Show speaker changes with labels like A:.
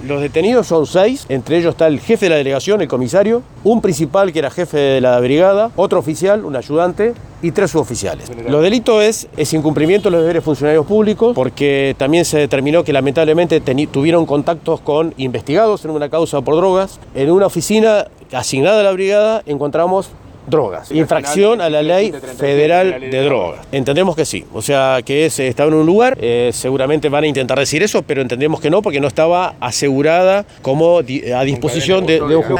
A: Los detenidos son 6, entre ellos está el jefe de la delegación, el comisario, un principal que era jefe de la brigada, otro oficial, un ayudante y 3 suboficiales. Los delitos es incumplimiento de los deberes funcionarios públicos, porque también se determinó que lamentablemente tuvieron contactos con investigados en una causa por drogas. En una oficina asignada a la brigada encontramos drogas, infracción a la ley federal de drogas. Entendemos que sí, o sea que estaba en un lugar, seguramente van a intentar decir eso, pero entendemos que no, porque no estaba asegurada como a disposición de un juez.